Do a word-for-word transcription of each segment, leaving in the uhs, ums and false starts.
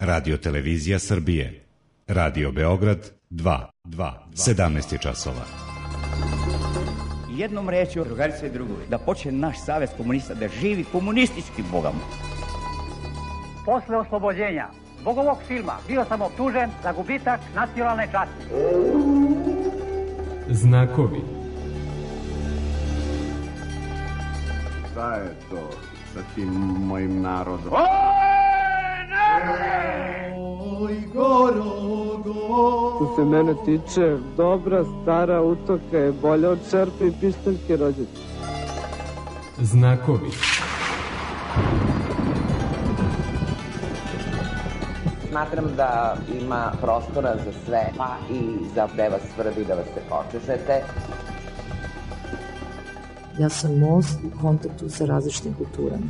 Radio Televizija Srbije. Radio Beograd dva, sedamnaest je časova. Jednom rečju, drugarice i drugovi, da počne naš savez komunista da živi komunistički bogom. Posle oslobođenja zbog ovog filma bio sam optužen za gubitak nacionalne časti. Znakovi. Šta je to sa tim mojim narodom? Oj, narode! Oj, gorogo! Što se mene tiče, dobra stara utoka je bolja od čerpe i pištaljke rođete. Znakovi. Smatram da ima prostora za sve, pa i za gde vas svrbi da vas se počešete. Ja sam most u kontaktu sa različitim kulturama.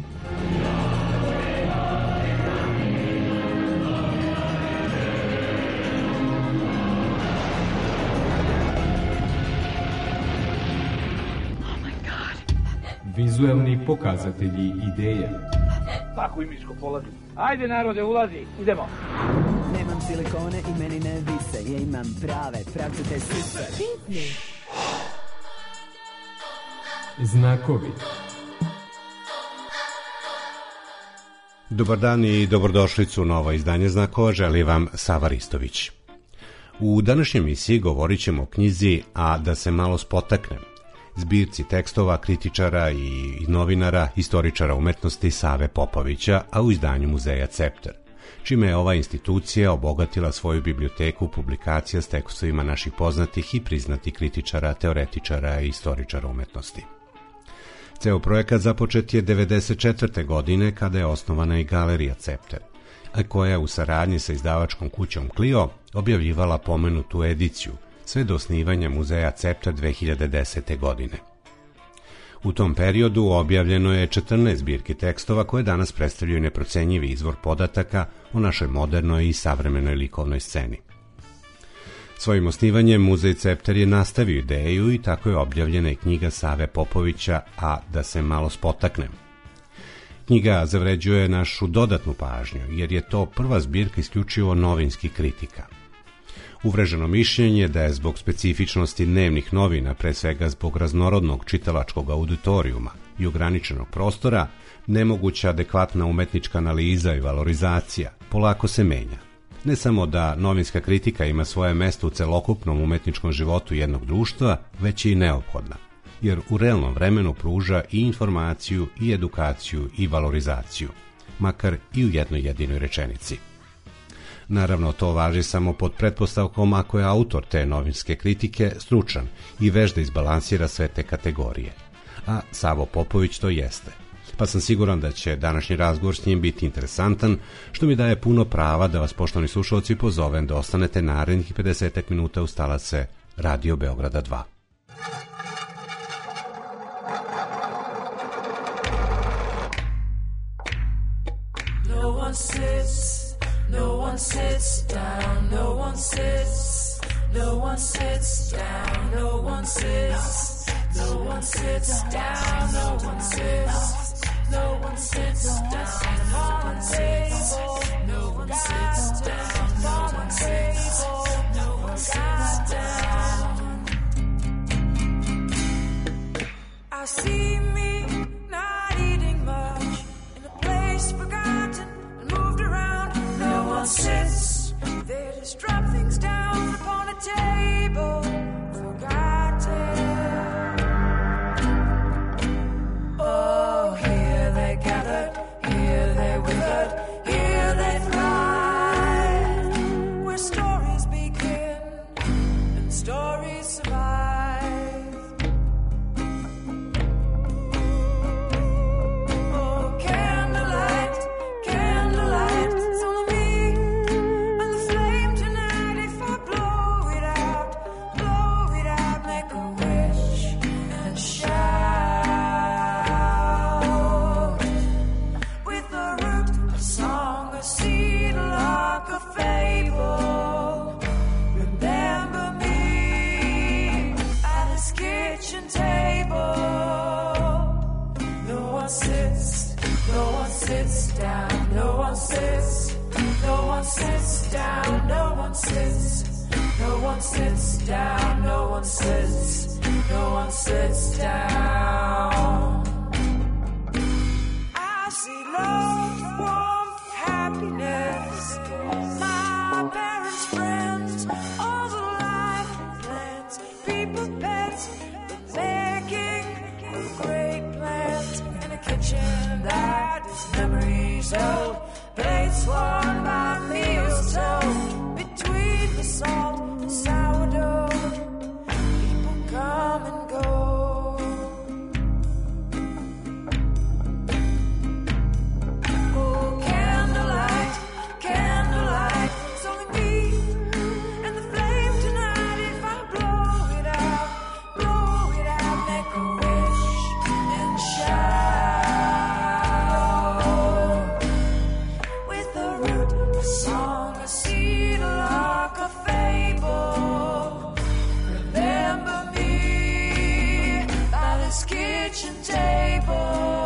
Vizuelni pokazatelji ideje. Tako i miško polazi. Ajde narode, ulazi, idemo. Nemam silikone i meni ne vise, ja imam prave, pravcate sise. Znakovi. Dobar dan i dobrodošlicu u novo izdanje Znakova, želi vam Sava Ristović. U današnjoj emisiji govorit ćemo o knjizi A da se malo spotaknem, zbirci tekstova kritičara i novinara, istoričara umetnosti Save Popovića, a u izdanju muzeja Cepter, čime je ova institucija obogatila svoju biblioteku publikacija s tekstovima naših poznatih i priznatih kritičara, teoretičara i istoričara umetnosti. Ceo projekat započet je devedeset četvrte. godine kada je osnovana i galerija Cepter, a koja je u saradnji sa izdavačkom kućom Clio objavljivala pomenutu ediciju, sve do osnivanja muzeja Cepter dve hiljade desete. godine. U tom periodu objavljeno je četrnaest zbirki tekstova koje danas predstavljaju neprocenjivi izvor podataka o našoj modernoj i savremenoj likovnoj sceni. Svojim osnivanjem muzej Cepter je nastavio ideju i tako je objavljena i knjiga Save Popovića A da se malo spotaknem. Knjiga zavređuje našu dodatnu pažnju jer je to prva zbirka isključivo novinskih kritika. Uvreženo mišljenje da je zbog specifičnosti dnevnih novina, pre svega zbog raznorodnog čitalačkog auditorijuma i ograničenog prostora, nemoguća adekvatna umetnička analiza i valorizacija polako se menja. Ne samo da novinska kritika ima svoje mesto u celokupnom umetničkom životu jednog društva, već je i neophodna, jer u realnom vremenu pruža i informaciju, i edukaciju, i valorizaciju, makar i u jednoj jedinoj rečenici. Naravno, to važi samo pod pretpostavkom ako je autor te novinske kritike stručan i veš da izbalansira sve te kategorije. A Savo Popović to jeste. Pa sam siguran da će današnji razgovor s njim biti interesantan, što mi daje puno prava da vas, poštovani slušalci, pozovem da ostanete narednih pedeset minuta uz talase Radio Beograda dva. No one sits No one sits down, no one sits, no one sits down, no one sits, no one sits down, no one sits, no one sits down, no one sits, no one sits down, no one sits, no one sits down. I see me not eating much in a place forgotten and moved around. No one sits, they just drop things down upon a table, forgotten. Oh, here they gathered, here they withered, here they thrive, where stories begin and stories survive. Oh, candlelight, candlelight, it's only me. No one sits down, no one sits, no one one sits down, no one sits. No one sits down, no one sits. No one sits down. I see love, warmth, happiness. My parents' friends, all the life plans. People, pets, the making of great plans. In a kitchen that is memories old. Plates worn by meals told. Between the salt and sourdough, people come and go. Oh, candlelight, candlelight, it's only me and the flame tonight. If I blow it out, blow it out, make a wish and shout. With a root, a song, a seed, a lark, a fable. Remember me by this kitchen table.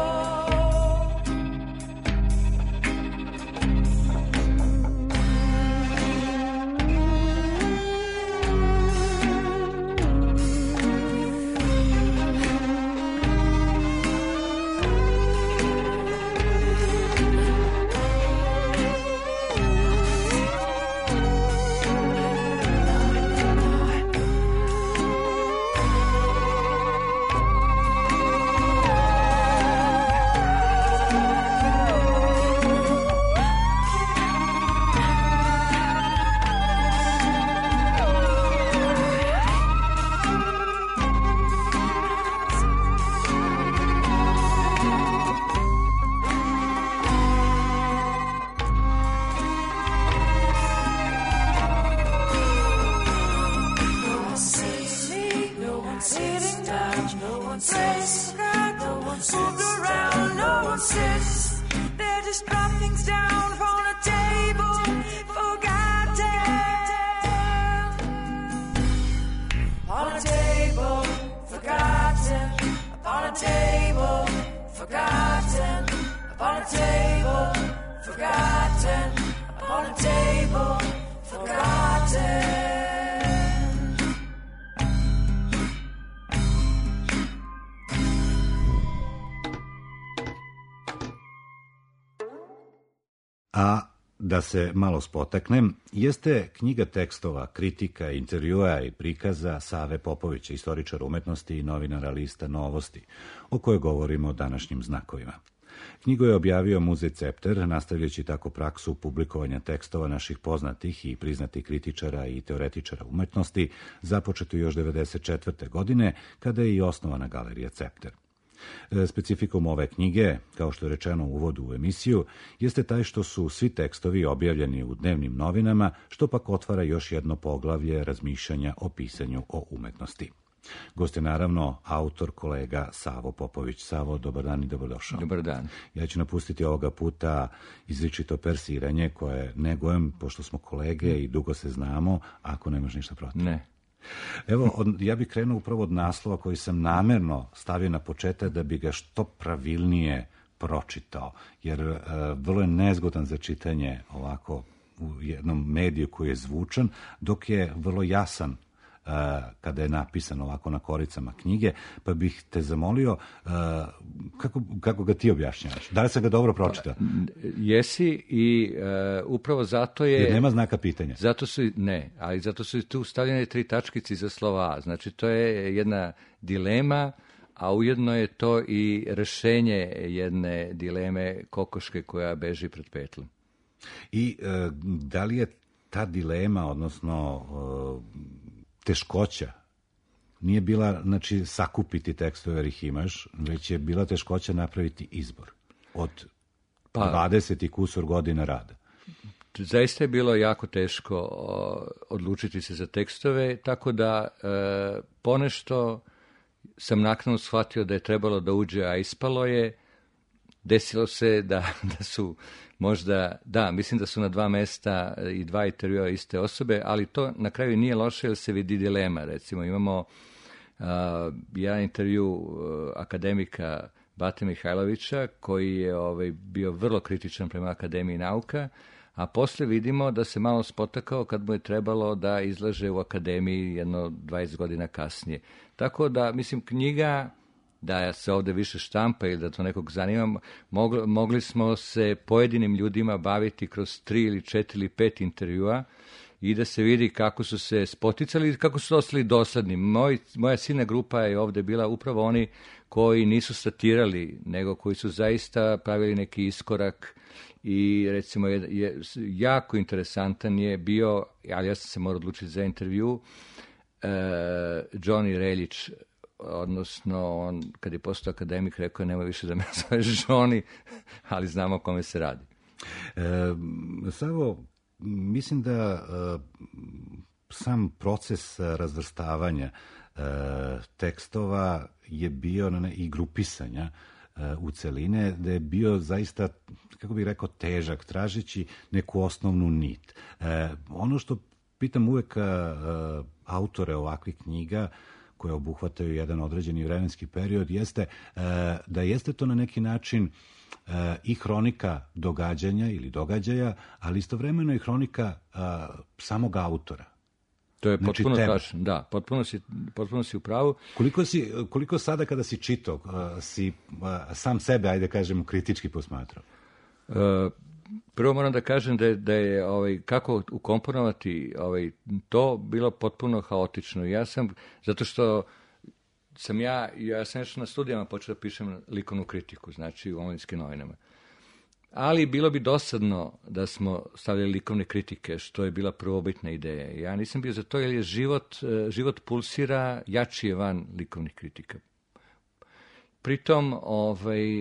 No one sees me, no one sitting down, no one says no one's moved around, no one sits. They just drop things down on a table, forgotten. On a table, forgotten. Upon a table, forgotten. Upon a table, forgotten. Upon a table, forgotten. A da se malo spotaknem, jeste knjiga tekstova, kritika, intervjua i prikaza Save Popovića, istoričara umetnosti i novinara lista Novosti, o kojoj govorimo o današnjim znakovima. Knjigu je objavio Muzej Cepter, nastavljajući tako praksu publikovanja tekstova naših poznatih i priznatih kritičara i teoretičara umetnosti, započeto još devedeset četvrte. godine, kada je i osnovana Galerija Cepter. Specifikum ove knjige, kao što je rečeno u uvodu u emisiju, jeste taj što su svi tekstovi objavljeni u dnevnim novinama, što pak otvara još jedno poglavlje razmišljanja o pisanju o umetnosti. Gost je naravno autor, kolega Savo Popović. Savo, dobar dan i dobrodošao. Dobar dan. Ja ću napustiti ovoga puta izričito persiranje koje negujem, pošto smo kolege i dugo se znamo, ako nemaš ništa protiv. Ne. Evo, od, ja bih krenuo upravo od naslova koji sam namerno stavio na početak da bi ga što pravilnije pročitao, jer uh, vrlo je nezgodan za čitanje ovako u jednom mediju koji je zvučan, dok je vrlo jasan uh, kada je napisan ovako na koricama knjige, pa bih te zamolio uh, kako, kako ga ti objašnjavaš? Da li sam ga dobro pročitao? Pa, jesi i uh, upravo zato je... Jer nema znaka pitanja. Zato su, ne, ali zato su tu stavljene tri tačkice iza slova A. Znači, to je jedna dilema, a ujedno je to i rešenje jedne dileme kokoške koja beži pred petlom. I uh, da li je ta dilema, odnosno uh, teškoća, nije bila, znači, sakupiti tekstove jer ih imaš, već je bila teškoća napraviti izbor od pa, dvadeset i kusur godina rada. Zaista je bilo jako teško odlučiti se za tekstove, tako da e, ponešto sam naknadno shvatio da je trebalo da uđe, a ispalo je. Desilo se da, da su možda, da, mislim da su na dva mesta i dva intervjua iste osobe, ali to na kraju nije loše jer se vidi dilema. Recimo imamo uh, jedan intervju uh, akademika Bate Mihajlovića koji je ovaj, bio vrlo kritičan prema Akademiji nauka, a posle vidimo da se malo spotakao kad mu je trebalo da izlaže u akademiji jedno dvadeset godina kasnije. Tako da, mislim, knjiga, da se ovde više štampa ili da to nekog zanima, mogli, mogli smo se pojedinim ljudima baviti kroz tri ili četiri ili pet intervjua i da se vidi kako su se spoticali i kako su ostali dosadni. Moj, moja silna grupa je ovde bila upravo oni koji nisu statirali, nego koji su zaista pravili neki iskorak i recimo je, je, jako interesantan je bio, ali ja sam se morao odlučiti za intervju, e, Johnny Reljić, odnosno on kad je postao akademik rekao je nema više da me zove Johnny, ali znamo o kome se radi. E, Savo, mislim da e, sam proces razvrstavanja e, tekstova je bio ne, i grupisanja e, u celine, da je bio zaista, kako bih rekao, težak, tražeći neku osnovnu nit. E, ono što pitam uvek e, autore ovakvih knjiga koje obuhvataju jedan određeni vremenski period, jeste e, da jeste to na neki način e, i hronika događanja ili događaja, ali istovremeno i hronika e, samog autora. To je znači, potpuno tačno, da, potpuno si, potpuno si u pravu. Koliko, si, koliko sada kada si čitao, uh, si uh, sam sebe, ajde kažemo, kritički posmatrao? Uh, prvo moram da kažem da je, da je ovaj, kako ukomponovati ovaj, to bilo potpuno haotično. Ja sam, zato što sam ja, ja sam nešto na studijama počeo da pišem likovnu kritiku, znači u omladinskim novinama. Ali bilo bi dosadno da smo stavljali likovne kritike, što je bila prvobitna ideja. Ja nisam bio za to, jer je život, život pulsira, jači je van likovnih kritika. Pritom, ovaj,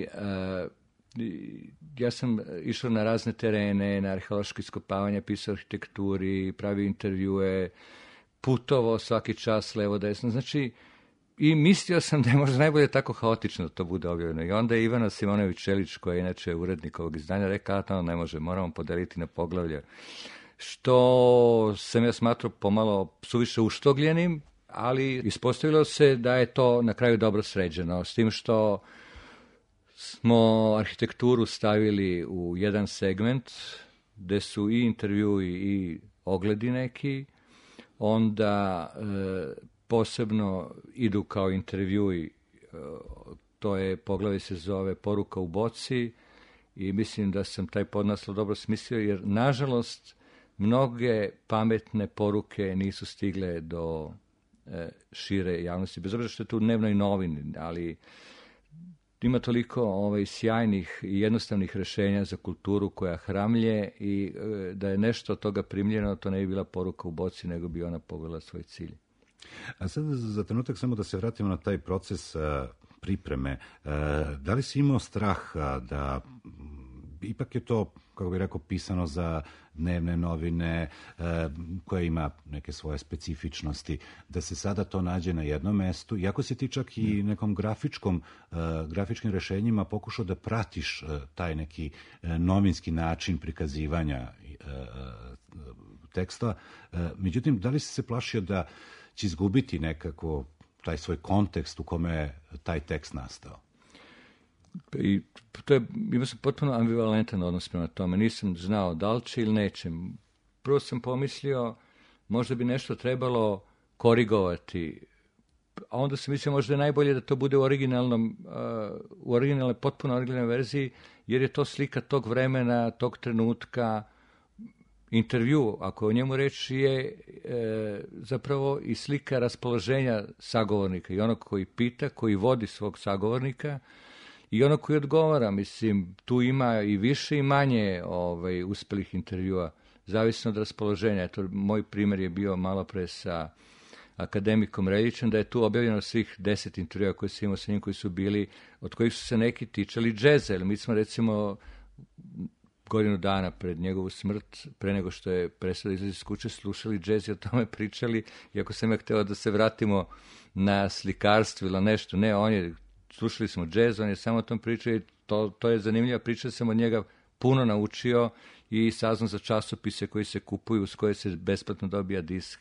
ja sam išao na razne terene, na arheološko iskopavanje, pisao arhitekturi, pravio intervjue, putovao svaki čas levo desno. Znači, i mislio sam da je možda najbolje tako haotično da to bude objavljeno. I onda je Ivana Simonović-Čelić, koja je inače urednik ovog izdanja, rekao, a ne može, moramo podeliti na poglavlje. Što sam ja smatrao pomalo suviše uštogljenim, ali ispostavilo se da je to na kraju dobro sređeno. S tim što smo arhitekturu stavili u jedan segment, gde su i intervjui i ogledi neki, onda e, posebno idu kao intervjui, to je poglavlje se zove Poruka u boci i mislim da sam taj podnaslov dobro smislio, jer nažalost mnoge pametne poruke nisu stigle do e, šire javnosti, bez obzira što je tu u dnevnoj novini, ali ima toliko ovaj, sjajnih i jednostavnih rešenja za kulturu koja hramlje i e, da je nešto od toga primljeno, to ne bi bila poruka u boci, nego bi ona pogledala svoj cilj. A sad za trenutak samo da se vratimo na taj proces a, pripreme. A, da li si imao strah a, da ipak je to, kako bih rekao, pisano za dnevne novine a, koje ima neke svoje specifičnosti, da se sada to nađe na jednom mestu, iako si ti čak i nekom grafičkom, a, grafičkim rešenjima pokušao da pratiš a, taj neki a, novinski način prikazivanja a, a, teksta. A, međutim, da li si se plašio da će izgubiti nekako taj svoj kontekst u kome je taj tekst nastao? I to je, imao sam potpuno ambivalentan odnos prema tome. Nisam znao da li će ili neće. Prvo sam pomislio, možda bi nešto trebalo korigovati, a onda sam mislio možda je najbolje da to bude u originalnom, uh, u originalnoj, potpuno originalnoj verziji, jer je to slika tog vremena, tog trenutka. Intervju, ako je o njemu reč, je e, zapravo i slika raspoloženja sagovornika i onog koji pita, koji vodi svog sagovornika i onog koji odgovara. Mislim, tu ima i više i manje ovaj, uspelih intervjua, zavisno od raspoloženja. Eto, moj primjer je bio malo pre sa akademikom Reljićem, da je tu objavljeno svih deset intervjua koje sam imao sa njim, koji su bili, od kojih su se neki tičali džeza, jer mi smo recimo godinu dana pred njegovu smrt, pre nego što je prestao da izlazi iz kuće, slušali džez i o tome pričali, iako sam ja hteo da se vratimo na slikarstvo ili nešto, ne, on je, slušali smo džez, on je samo o tom pričao i to, to je zanimljiva priča, sam od njega puno naučio i saznam za časopise koji se kupuju, uz koje se besplatno dobija disk.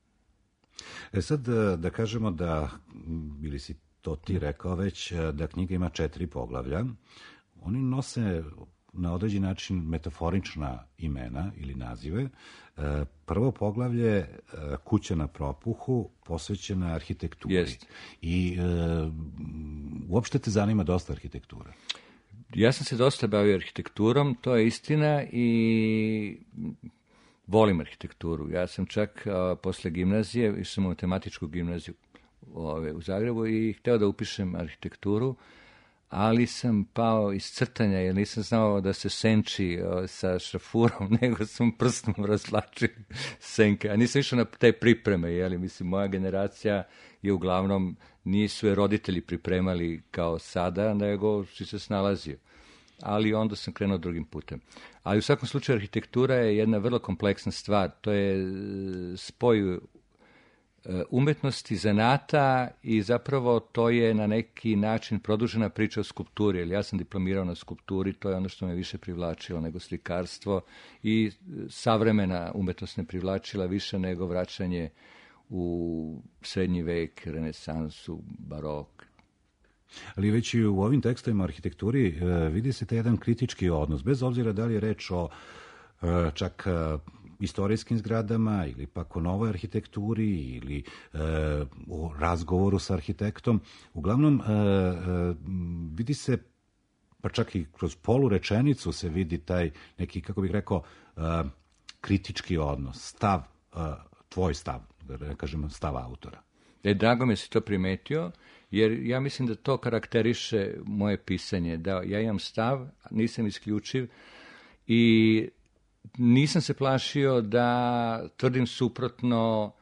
E sad da kažemo da, ili si to ti rekao već, da knjiga ima četiri poglavlja, oni nose na određen način metaforična imena ili nazive. Prvo poglavlje, Kuća na propuhu, posvećena arhitekturi. Jest. I e, uopšte te zanima dosta arhitektura? Ja sam se dosta bavio arhitekturom, to je istina, i volim arhitekturu. Ja sam čak a, posle gimnazije, išao sam u matematičku gimnaziju ove, u Zagrebu i hteo da upišem arhitekturu, ali sam pao iz crtanja jer nisam znao da se senči o, sa šrafurom, nego sam prstom razvlačio senke. A nisam išao na te pripreme, jeli, mislim, moja generacija je uglavnom, nisu je roditelji pripremali kao sada, nego si se snalazio. Ali onda sam krenuo drugim putem. Ali u svakom slučaju arhitektura je jedna vrlo kompleksna stvar. To je spoj umetnosti, zanata i zapravo to je na neki način produžena priča o skulpturi. Jer ja sam diplomirao na skulpturi, to je ono što me više privlačilo nego slikarstvo, i savremena umetnost me privlačila više nego vraćanje u srednji vek, renesansu, barok. Ali već i u ovim tekstovima o arhitekturi e, vidi se taj jedan kritički odnos, bez obzira da li je reč o e, čak e, istorijskim zgradama ili pak o novoj arhitekturi ili e, o razgovoru sa arhitektom. Uglavnom, e, e, vidi se, pa čak i kroz polu rečenicu se vidi taj neki, kako bih rekao, e, kritički odnos, stav, e, tvoj stav, da kažemo stav autora. E, drago mi se to primetio, jer ja mislim da to karakteriše moje pisanje, da ja imam stav, nisam isključiv i nisam se plašio da tvrdim suprotno.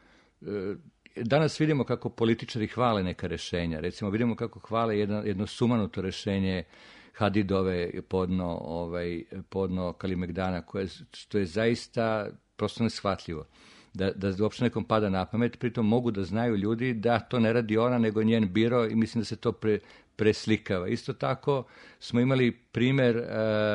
Danas vidimo kako političari hvale neka rešenja. Recimo, vidimo kako hvale jedno, jedno sumanuto rešenje Hadidove podno, ovaj, podno Kalimegdana, koje, što je zaista prosto neshvatljivo. Da, da uopšte nekom pada na pamet, pritom mogu da znaju ljudi da to ne radi ona, nego njen biro, i mislim da se to pre, preslikava. Isto tako smo imali primer e,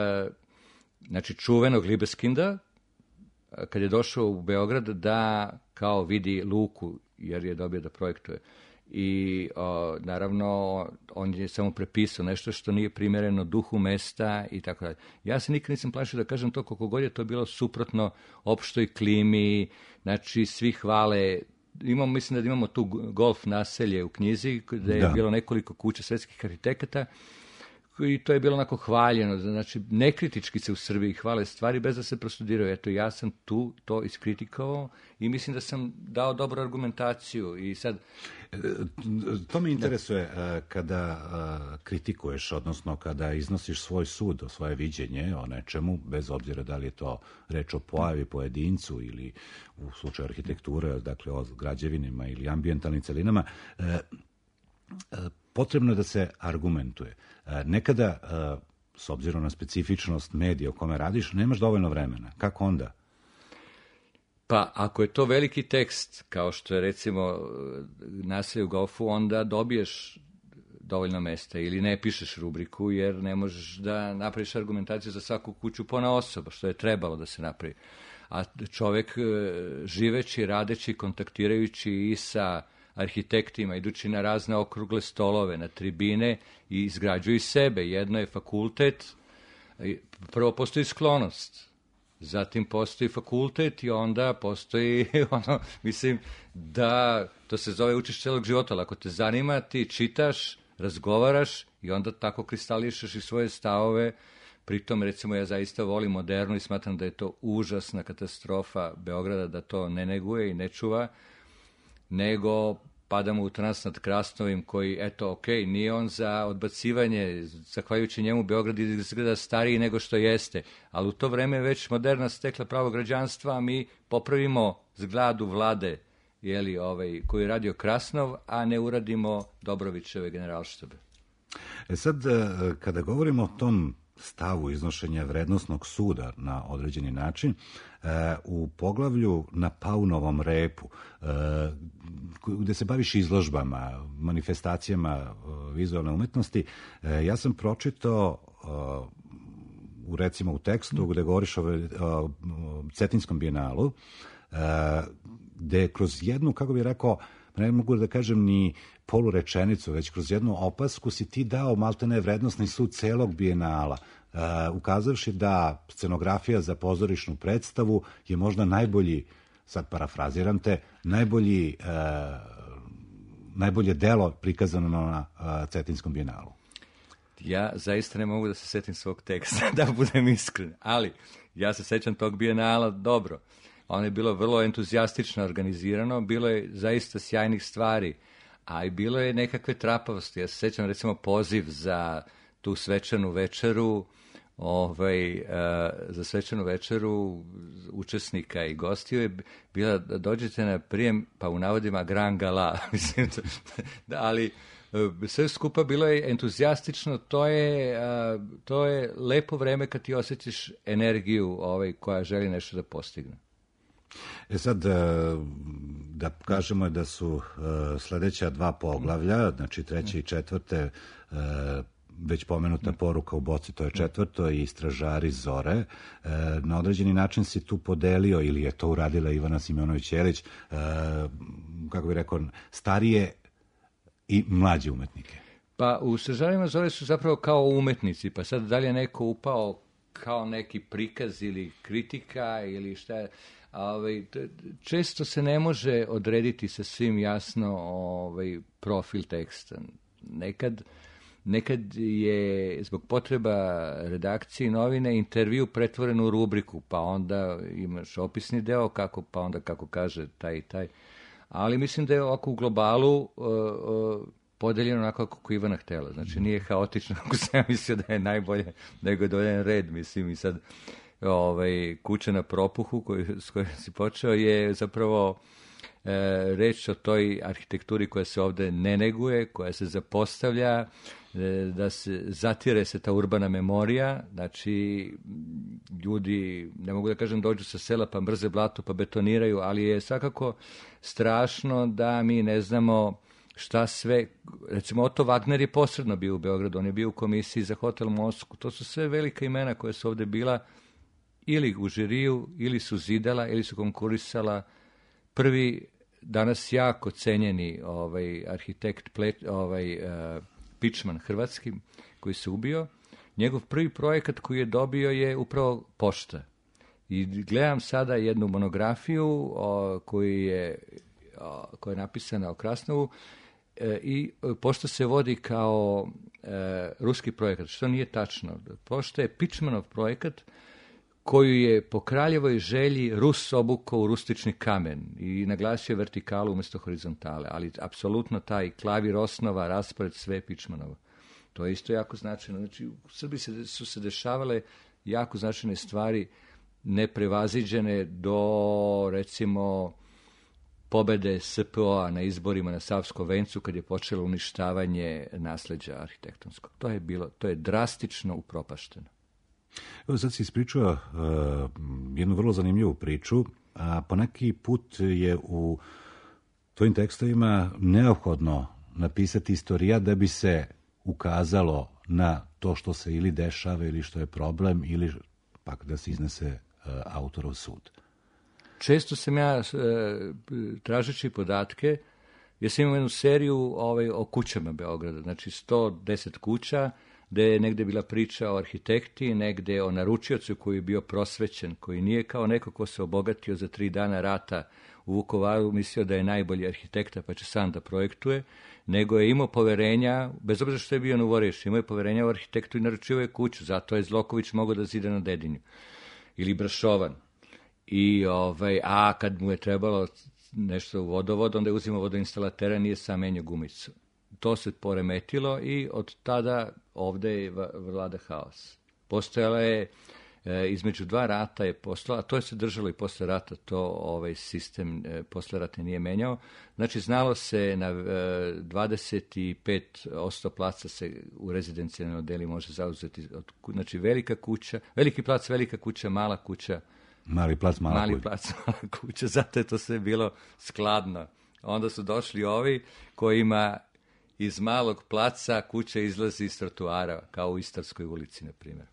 znači čuvenog Libeskinda, kad je došao u Beograd da kao vidi luku, jer je dobio da projektuje. I o, naravno on je samo prepisao nešto što nije primereno duhu mesta i tako dalje. Ja se nikad nisam plašio da kažem to, koliko god je to bilo suprotno opštoj klimi, znači svi hvale. Imamo, mislim da imamo tu golf naselje u knjizi, gde je da. bilo nekoliko kuća svetskih arhitekata, i to je bilo onako hvaljeno, znači nekritički se u Srbiji hvale stvari bez da se prostudiraju. Eto, ja sam tu to iskritikovao i mislim da sam dao dobru argumentaciju. I sad... To me interesuje da. Kada kritikuješ, odnosno kada iznosiš svoj sud, o svoje viđenje o nečemu, bez obzira da li je to reč o pojavi, pojedincu ili u slučaju arhitekture, dakle o građevinima ili ambijentalnim celinama, potrebno je da se argumentuje. Nekada, s obzirom na specifičnost medija u kome radiš, nemaš dovoljno vremena. Kako onda? Pa, ako je to veliki tekst, kao što je recimo Naselje u golfu, onda dobiješ dovoljno mesta ili ne pišeš rubriku, jer ne možeš da napraviš argumentaciju za svaku kuću ponaosob, što je trebalo da se napravi. A čovek, živeći, radeći, kontaktirajući i sa arhitektima, idući na razne okrugle stolove, na tribine, i izgrađuju sebe. Jedno je fakultet, prvo postoji sklonost, zatim postoji fakultet i onda postoji, ono, mislim, da to se zove učiš celog života, ali ako te zanima, ti čitaš, razgovaraš i onda tako kristališeš i svoje stavove. Pritom, recimo, ja zaista volim modernu i smatram da je to užasna katastrofa Beograda, da to ne neguje i ne čuva, nego padamo u trans nad Krasnovim, koji, eto, ok, nije on za odbacivanje, zahvaljujući njemu Beograd izgleda stariji nego što jeste, ali u to vreme već moderna stekla pravo građanstva, a mi popravimo zgradu vlade, jeli, ovaj, koji je radio Krasnov, a ne uradimo Dobrovićeve generalštabe. E sad, kada govorimo o tom stavu iznošenja vrednosnog suda na određeni način, u poglavlju na Paunovom repu, gde se baviš izložbama, manifestacijama vizualne umetnosti, ja sam pročitao u, recimo, u tekstu gde govoriš o Cetinskom bijenalu, gde kroz jednu, kako bih rekao, ne mogu da kažem ni polurečenicu, već kroz jednu opasku si ti dao maltene vrednostni sud celog bijenala. uh, ukazavši da scenografija za pozorišnu predstavu je možda najbolji, sad parafraziram te, najbolji, uh, najbolje delo prikazano na uh, Cetinskom bijenalu. Ja zaista ne mogu da se setim svog teksta, da budem iskren, ali ja se sećam tog bijenala dobro. Ono je bilo vrlo entuzijastično organizirano, bilo je zaista sjajnih stvari, a i bilo je nekakve trapavosti. Ja se sećam recimo poziv za tu svečanu večeru, ovaj, uh, za svečanu večeru učesnika i gostiju je bila da dođete na prijem, pa u navodima Grand Gala, mislim, da, ali sve skupa bilo je entuzijastično, to je, uh, to je lepo vreme kad ti osjećaš energiju ovaj, koja želi nešto da postigne. E sad, da kažemo da su sledeća dva poglavlja, znači treće i četvrte, već pomenuta poruka u boci, to je četvrto, i Stražari zore. Na određeni način si tu podelio, ili je to uradila Ivana Simjonović-Jelić, kako bih rekao, starije i mlađe umetnike. Pa u Stražarima zore su zapravo kao umetnici, pa sad da li je neko upao kao neki prikaz ili kritika ili šta je. Ovaj, često se ne može odrediti sa svim jasno ovaj, profil teksta. Nekad, nekad je zbog potreba redakcije novine intervju pretvoren u rubriku, pa onda imaš opisni deo, kako, pa onda kako kaže taj i taj. Ali mislim da je ovako u globalu uh, uh, podeljeno onako kako Ivana htjela. Znači nije haotično kako sam ja mislio da je najbolje, nego je dovoljan red, mislim, i sad ovaj, Kuća na propuhu koju, s kojom si počeo je zapravo e, reč o toj arhitekturi koja se ovde ne neguje, koja se zapostavlja, e, da se zatire se ta urbana memorija, znači ljudi, ne mogu da kažem dođu sa sela pa mrze blato pa betoniraju, ali je svakako strašno da mi ne znamo šta sve, recimo Otto Wagner je posredno bio u Beogradu, on je bio u komisiji za hotel Moskvu, to su sve velika imena koja su ovde bila ili u žiriju, ili su zidala, ili su konkurisala. Prvi, danas jako cenjeni ovaj, arhitekt Plet, ovaj, uh, Pičman hrvatski, koji se ubio, njegov prvi projekat koji je dobio je upravo pošta. I gledam sada jednu monografiju o, koju je, o, koja je napisana o Krasnovu, e, i pošta se vodi kao e, ruski projekat, što nije tačno. Pošta je Pičmanov projekat, koju je po kraljevoj želji Rus obukao u rustični kamen i naglasio vertikalu umjesto horizontale, ali apsolutno taj klavir osnova, raspored, sve Pičmanova. To je isto jako značajno. Znači, u Srbiji se, su se dešavale jako značajne stvari, neprevaziđene do, recimo, pobede S P O-a na izborima na Savskom vencu, kad je počelo uništavanje nasleđa arhitektonskog. To je bilo, to je drastično upropašteno. Evo sad si ispričao uh, jednu vrlo zanimljivu priču, a poneki put je u tvojim tekstovima neophodno napisati istorija da bi se ukazalo na to što se ili dešava ili što je problem, ili pak da se iznese uh, autorov sud. Često sam ja, uh, tražeći podatke, ja sam imao jednu seriju ovaj, o kućama Beograda, znači sto deset kuća, gde je negde bila priča o arhitekti, negde o naručiocu koji je bio prosvećen, koji nije kao neko ko se obogatio za tri dana rata u Vukovaru, mislio da je najbolji arhitekta pa će sam da projektuje, nego je imao poverenja, bez obzira što je bio Novoreš, imao je poverenja u arhitektu i naručio je kuću, zato je Zloković mogao da zida na Dedinju. Ili Brašovan. I, ovaj, a kad mu je trebalo nešto u vodovod, onda je uzimao vodoinstalatera, nije sam menjao gumicu. To se poremetilo i od tada ovde je vlada haos. Postojala je, e, između dva rata je postojala, a to je se držalo i posle rata, to ovaj sistem e, posle rata nije menjao. Znači, znalo se na e, dvadeset pet posto placa se u rezidencijalnom odeli može zauzeti, od, znači velika kuća, veliki plac, velika kuća, mala kuća, Mali plac, mala mali kuća. plac, mala kuća, zato je to sve bilo skladno. Onda su došli ovi kojima iz malog placa kuća izlazi iz trotoara, kao u Istarskoj ulici, na primjer.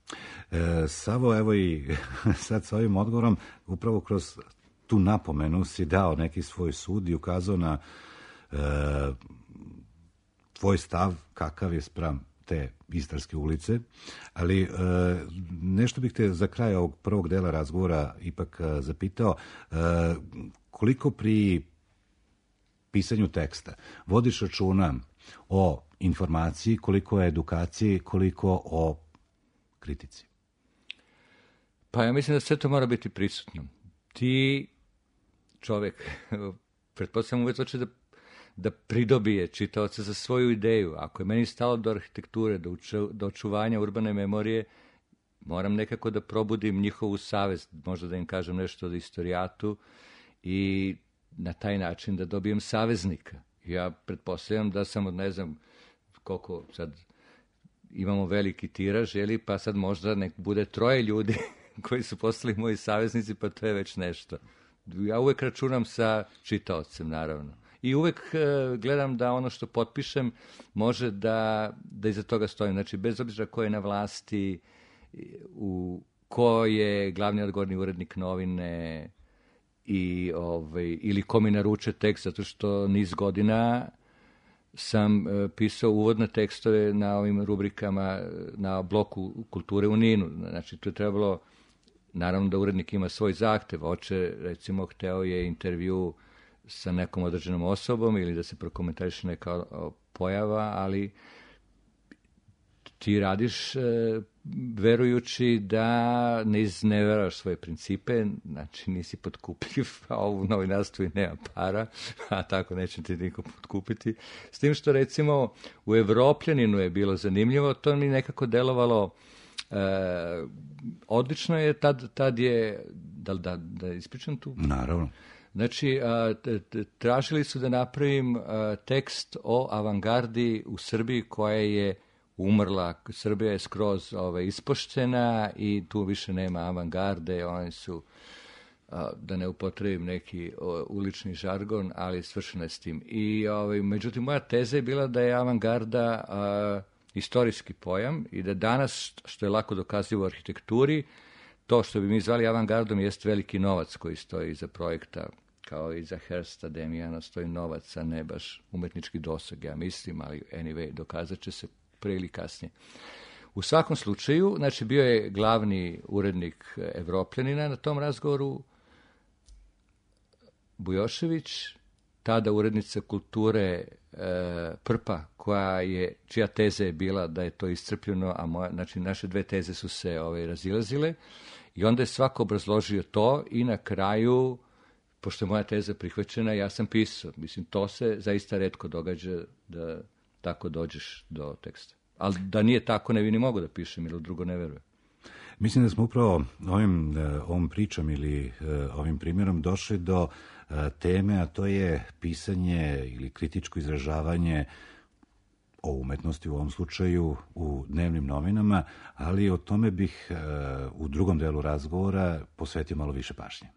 E, Savo, evo i sad s ovim odgovorom, upravo kroz tu napomenu si dao neki svoj sud i ukazao na e, tvoj stav kakav je spram te Istarske ulice, ali e, nešto bih te za kraj ovog prvog dela razgovora ipak e, zapitao, e, koliko pri pisanju teksta vodiš računa o informaciji, koliko o edukaciji, koliko o kritici? Pa ja mislim da sve to mora biti prisutno. Ti čovjek, pretpostavljam uvijek hoće da, da pridobije čitaoca za svoju ideju. Ako je meni stalo do arhitekture, do, uču, do očuvanja urbane memorije, moram nekako da probudim njihovu savest, možda da im kažem nešto o istorijatu i na taj način da dobijem saveznika. Ja pretpostavljam da sam od ne znam koliko sad imamo veliki tiraž, jeli, pa sad možda nek bude troje ljudi koji su postali moji saveznici, pa to je već nešto. Ja uvek računam sa čitaocem, naravno. I uvek uh, gledam da ono što potpišem može da, da iza toga stojim. Znači, bez obzira ko je na vlasti, u, ko je glavni odgovorni urednik novine i, ovaj, ili ko mi naruče tekst, zato što niz godina sam uh, pisao uvodne tekstove na ovim rubrikama na bloku kulture u Ninu. Znači, to je trebalo, naravno da urednik ima svoj zahtev. Oče, recimo, hteo je intervju sa nekom određenom osobom ili da se prokomentariše neka pojava, ali ti radiš e, verujući da ne izneveraš svoje principe, znači nisi potkupljiv, a ovo u novinarstvu i nema para, a tako neće ti niko potkupiti. S tim što recimo u Evropljaninu je bilo zanimljivo, to mi nekako delovalo e, odlično je, tad, tad je, da, da, da ispričam tu? Naravno. Znači, a, t, t, tražili su da napravim a, tekst o avangardi u Srbiji koja je umrla. Srbija je skroz ove, ispoštena i tu više nema avangarde. Oni su, a, da ne upotrebim neki o, ulični žargon, ali svršeno je s tim. I, ove, međutim, moja teza je bila da je avangarda a, istorijski pojam i da danas, što je lako dokazivo u arhitekturi, to što bi mi zvali avangardom jest veliki novac koji stoji iza projekta, kao i za Hersta Demijana stoji novac, a ne baš umetnički doseg, ja mislim, ali anyway, dokazat će se pre ili kasnije. U svakom slučaju, znači bio je glavni urednik Evropljanina na tom razgovoru Bujošević, tada urednica kulture e, Prpa, koja je, čija teza je bila da je to iscrpljeno, a moja, znači naše dve teze su se ovaj, razilazile i onda je svako obrazložio to i na kraju, pošto je moja teza prihvaćena, ja sam pisao. Mislim, to se zaista retko događa da tako dođeš do teksta. Ali da nije tako, ne bi ni mogu da pišem, ili drugo ne verujem. Mislim da smo upravo ovim, ovom pričom ili ovim primjerom došli do teme, a to je pisanje ili kritičko izražavanje o umetnosti u ovom slučaju u dnevnim novinama, ali o tome bih u drugom delu razgovora posvetio malo više pažnje.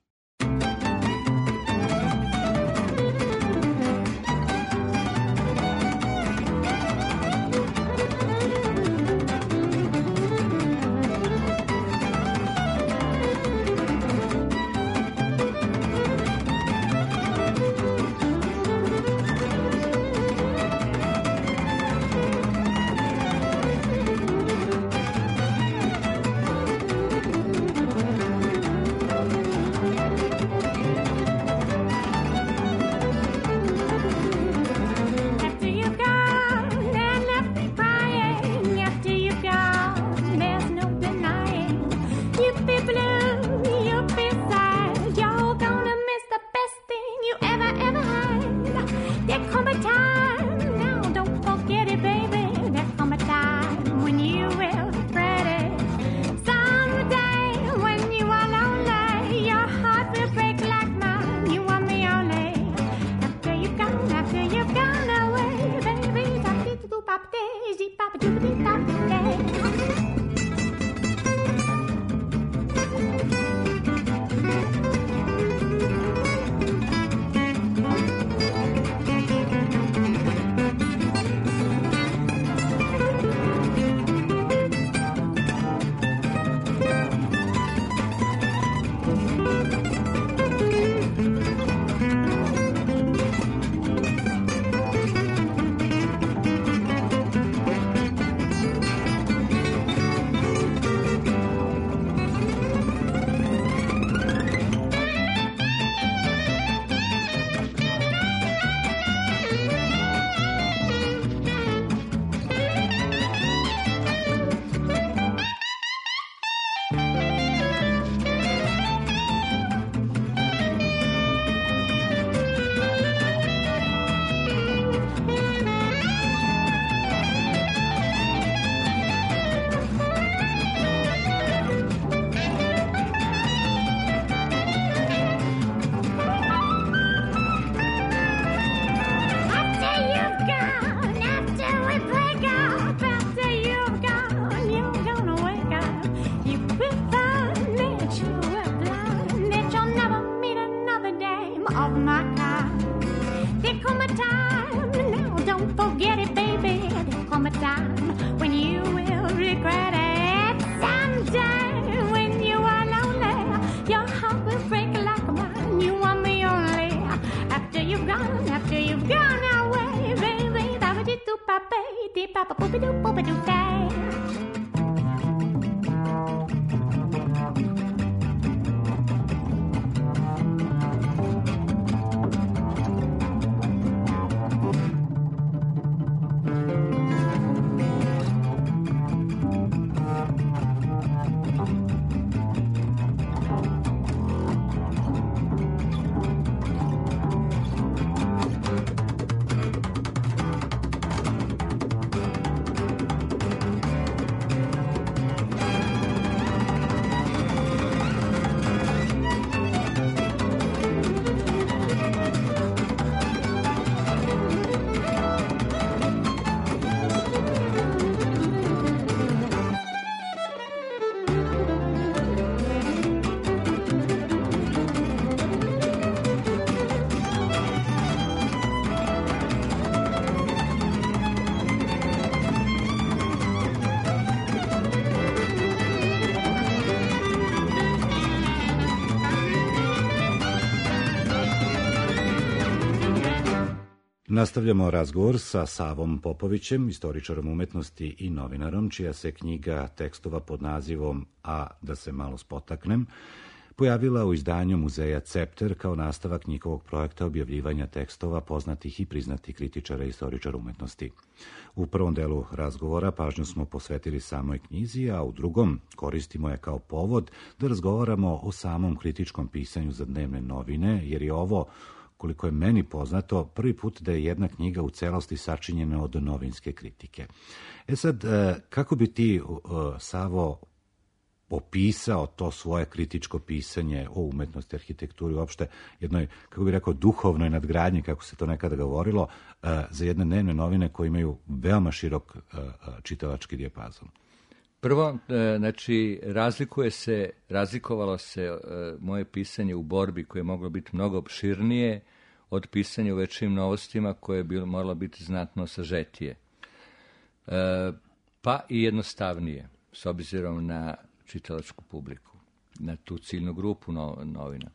of my kind. There come a time, now don't forget it, baby. There come a time when you will regret it. Someday when you are lonely, your heart will break like mine. You want me only after you've gone, after you've gone away, baby. Ba-ba-dee-doo-ba-ba, dee-ba-ba-boop-a-doo-boop-a-doo-day. Nastavljamo razgovor sa Savom Popovićem, istoričarom umetnosti i novinarom, čija se knjiga tekstova pod nazivom A da se malo spotaknem pojavila u izdanju muzeja Cepter kao nastavak njihovog projekta objavljivanja tekstova poznatih i priznatih kritičara i istoričara umetnosti. U prvom delu razgovora pažnju smo posvetili samoj knjizi, a u drugom koristimo je kao povod da razgovaramo o samom kritičkom pisanju za dnevne novine, jer je ovo, koliko je meni poznato, prvi put da je jedna knjiga u celosti sačinjena od novinske kritike. E sad, kako bi ti, Savo, opisao to svoje kritičko pisanje o umetnosti, arhitekturi, uopšte jednoj, kako bih rekao, duhovnoj nadgradnji, kako se to nekada govorilo, za jedne dnevne novine koje imaju veoma širok čitalački dijapazon? Prvo, znači, razlikuje se, razlikovalo se moje pisanje u borbi koje je moglo biti mnogo opširnije od pisanja u Večernjim novostima koje je bilo, moralo biti znatno sažetije. Pa i jednostavnije, s obzirom na čitalačku publiku, na tu ciljnu grupu novina.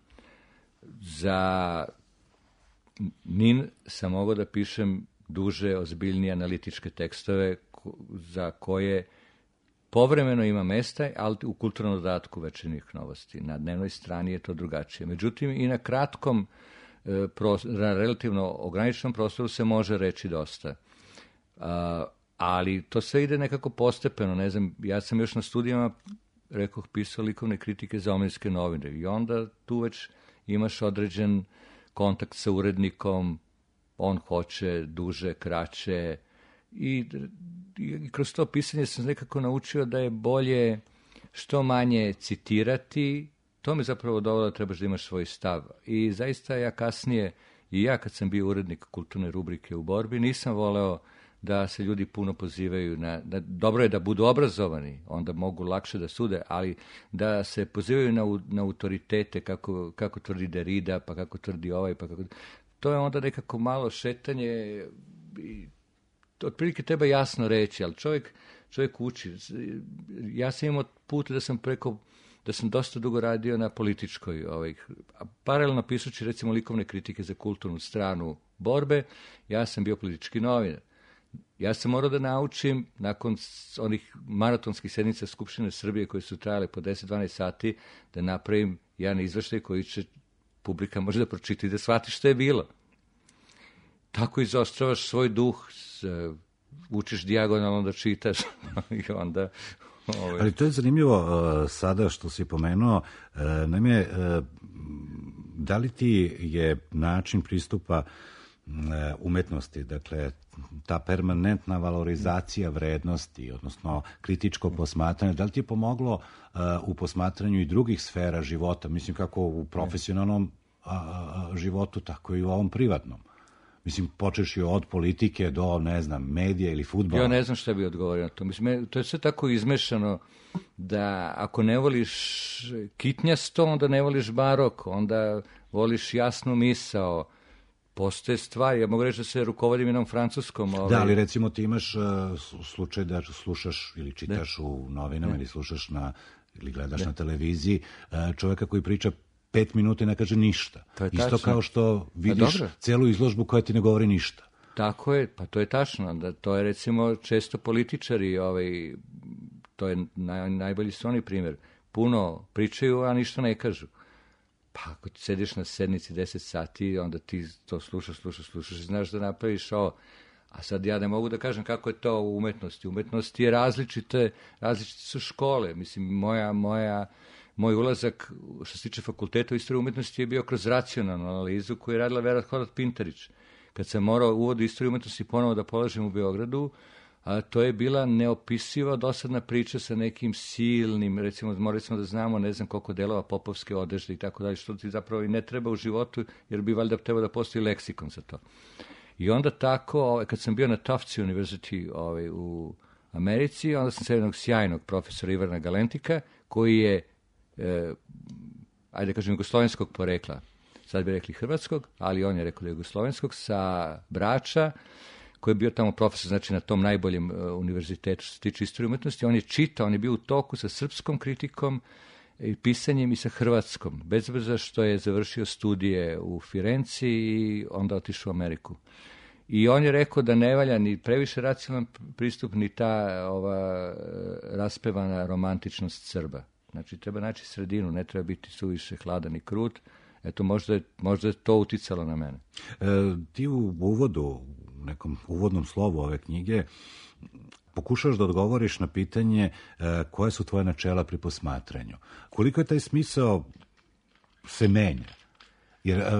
Za N I N sam mogao da pišem duže, ozbiljnije analitičke tekstove za koje povremeno ima mesta, ali u kulturnom dodatku Večernjih novosti. Na dnevnoj strani je to drugačije. Međutim, i na kratkom, na relativno ograničenom prostoru se može reći dosta. Ali to sve ide nekako postepeno. Ne znam, ja sam još na studijama, rekoh, pisao likovne kritike za omladinske novine i onda tu već imaš određen kontakt sa urednikom, on hoće duže, kraće i i kroz to pisanje sam nekako naučio da je bolje što manje citirati. To me zapravo dovelo da trebaš da imaš svoj stav. I zaista ja kasnije, i ja kad sam bio urednik kulturne rubrike u borbi, nisam voleo da se ljudi puno pozivaju na, da, dobro je da budu obrazovani, onda mogu lakše da sude, ali da se pozivaju na, na autoritete, kako, kako tvrdi Derrida, pa kako tvrdi ovaj, pa kako... To je onda nekako malo šetanje i otprilike treba jasno reći, ali čovjek, čovjek uči. Ja sam imao put da sam preko, da sam dosta dugo radio na političkoj, ovaj, paralelno pisući recimo likovne kritike za kulturnu stranu borbe, ja sam bio politički novinar. Ja sam morao da naučim, nakon onih maratonskih sednica Skupštine Srbije koje su trajale po deset do dvanaest sati, da napravim jedan izveštaj koji će publika može da pročita i da shvati što je bilo. Tako izostravaš svoj duh, učiš dijagonalno da čitaš i onda... Ovaj... Ali to je zanimljivo uh, sada što si pomenuo. Uh, naime, uh, da li ti je način pristupa uh, umetnosti, dakle, ta permanentna valorizacija vrednosti, odnosno kritičko posmatranje, da li ti je pomoglo uh, u posmatranju i drugih sfera života, mislim kako u profesionalnom uh, uh, životu, tako i u ovom privatnom? Mislim, počeš i od politike do, ne znam, medija ili fudbala. Ja ne znam šta bi odgovorio na to. Mislim, to je sve tako izmešano da ako ne voliš kitnjasto, onda ne voliš barok, onda voliš jasnu misao, postoje stvari, ja mogu reći da se rukovodim jednom francuskom. Ovaj... Da, ali recimo ti imaš uh, slučaj da slušaš ili čitaš ne. u novinama ne. ili slušaš na, ili gledaš ne. na televiziji uh, čovjeka koji priča pet minuta i ne kaže ništa. Isto tačno. Kao što vidiš celu izložbu koja ti ne govori ništa. Tako je, pa to je tačno. Da to je recimo često političari, ovaj, to je naj, najbolji su oni primjer. Puno pričaju, a ništa ne kažu. Pa ako ti sediš na sednici deset sati, onda ti to slušaš, slušaš, slušaš i znaš da napraviš ovo. A sad ja ne mogu da kažem kako je to u umetnosti. Umetnosti je različite, različite su škole. Mislim, moja, moja, moj ulazak što se tiče fakulteta u istoriju umetnosti je bio kroz racionalnu analizu koju je radila Vera Horvat-Pintarić. Kad sam morao uvod u istoriju umetnosti ponovo da polažem u Beogradu, a to je bila neopisiva dosadna priča sa nekim silnim, recimo morali smo da znamo ne znam koliko delova popovske odežde i tako dalje, što ti zapravo i ne treba u životu, jer bi valjda trebao da postoji leksikon za to. I onda tako, kad sam bio na Tufts University ovaj, u Americi, onda sam se jednog sjajnog profesora Ivana Galentika, koji je, e, ajde da kažem, jugoslovenskog porekla, sad bi rekli hrvatskog, ali on je rekao da je jugoslovenskog, sa Brača, koji je bio tamo profesor, znači na tom najboljem uh, univerzitetu što se tiče istorije umetnosti. On je čitao, on je bio u toku sa srpskom kritikom i pisanjem i sa hrvatskom, bez obzira što je završio studije u Firenci i onda otišao u Ameriku. I on je rekao da ne valja ni previše racionalan pristup, ni ta ova raspevana romantičnost Srba. Znači, treba naći sredinu, ne treba biti suviše hladan i krut. Eto, možda je, možda je to uticalo na mene. E, ti u uvodu, u nekom uvodnom slovu ove knjige, pokušaš da odgovoriš na pitanje e, koje su tvoje načela pri posmatranju. Koliko je taj smisao se menja? Jer e,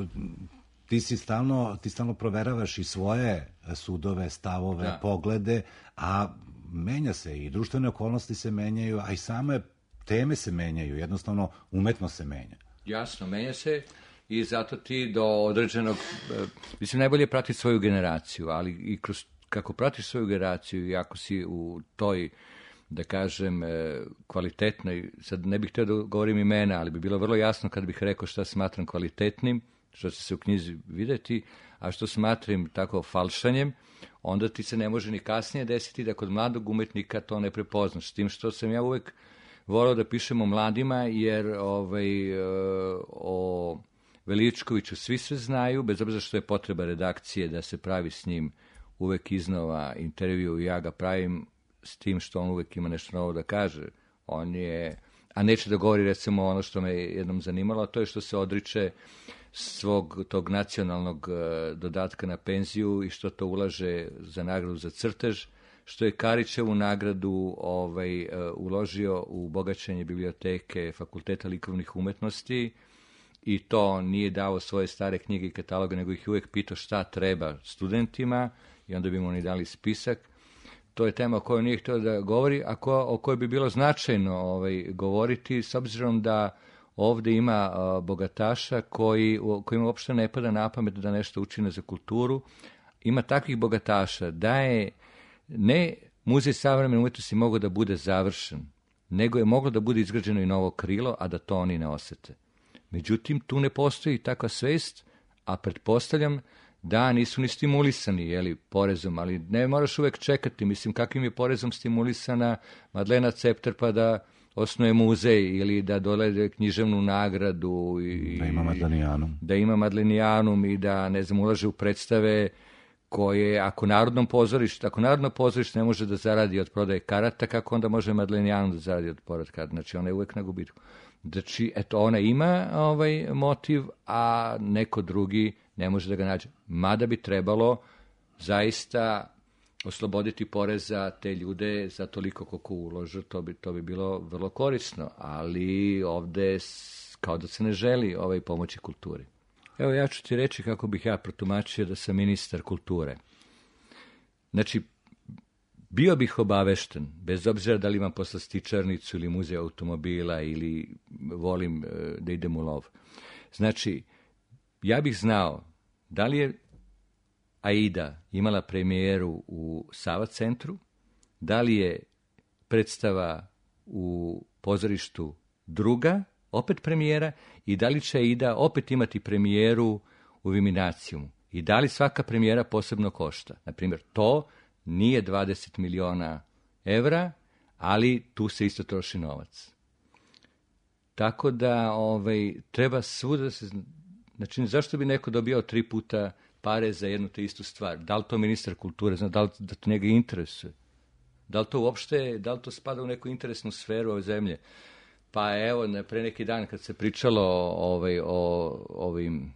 ti si stalno, ti stalno proveravaš i svoje sudove, stavove, da. poglede, a menja se i društvene okolnosti se menjaju, a i same teme se menjaju, jednostavno umetno se menja. Jasno, menja se i zato ti do određenog, mislim, najbolje je pratiti svoju generaciju, ali i kroz, kako pratiš svoju generaciju i ako si u toj, da kažem, kvalitetnoj, sad ne bih htio da govorim imena, ali bi bilo vrlo jasno kad bih rekao šta smatram kvalitetnim, što će se u knjizi videti, a što smatram tako falšanjem, onda ti se ne može ni kasnije desiti da kod mladog umetnika to ne prepoznaš. S tim što sam ja uvek volao da pišem o mladima, jer ovaj, o Veličkoviću svi se znaju, bez obzira što je potreba redakcije da se pravi s njim uvek iznova intervju, ja ga pravim s tim što on uvek ima nešto novo da kaže. On je, a neće da govori recimo ono što me jednom zanimalo, a to je što se odriče svog tog nacionalnog dodatka na penziju i što to ulaže za nagradu za crtež, što je Karićevu nagradu ovaj, uložio u bogaćenje biblioteke Fakulteta likovnih umetnosti i to nije dao svoje stare knjige i kataloge, nego ih uvek pitao šta treba studentima i onda bi mu oni dali spisak. To je tema o kojoj nije htio da govori, a ko, o kojoj bi bilo značajno ovaj, govoriti, s obzirom da ovde ima a, bogataša koji, kojima uopšte ne pada na pamet da nešto učine za kulturu. Ima takvih bogataša da je ne muzej savremene umetnosti mogao da bude završen, nego je moglo da bude izgrađeno i novo krilo, a da to oni ne osete. Međutim, tu ne postoji takva svest, a pretpostavljam da nisu ni stimulisani, jeli, porezom, ali ne moraš uvek čekati, mislim, kakvim je porezom stimulisana Madlena Cepter pa da osnuje muzej ili da dole književnu nagradu i da ima Madlenijanum. Da ima Madlenijanum i da, ne znam, ulaže u predstave koje, ako Narodnom pozorištu, ako Narodno pozorište ne može da zaradi od prodaje karata, kako onda može Madlenijanum da zaradi od prodaje karata? Znači, ona je uvek na gubitku. Znači, eto, ona ima ovaj motiv, a neko drugi ne može da ga nađe. Mada bi trebalo zaista osloboditi poreza te ljude za toliko koliko uložu, to bi, to bi bilo vrlo korisno, ali ovde kao da se ne želi ovaj pomoći kulturi. Evo, ja ću ti reći kako bih ja protumačio da sam ministar kulture. Znači, bio bih obavešten, bez obzira da li imam poslastičarnicu ili muzej automobila ili volim da idem u lov. Znači, ja bih znao da li je Aida imala premijeru u Sava centru, da li je predstava u pozorištu druga opet premijera i da li će Aida opet imati premijeru u Viminacijumu i da li svaka premijera posebno košta. Naprimjer, to nije dvadeset miliona evra, ali tu se isto troši novac. Tako da ovaj, treba svuda se... Znači, zašto bi neko dobio tri puta pare za jednu te istu stvar? Da li to ministar kulture zna, da li da to njega interesuje? Da li to uopšte, da li to spada u neku interesnu sferu ove zemlje? Pa evo, pre neki dan kad se pričalo ovaj, o ovim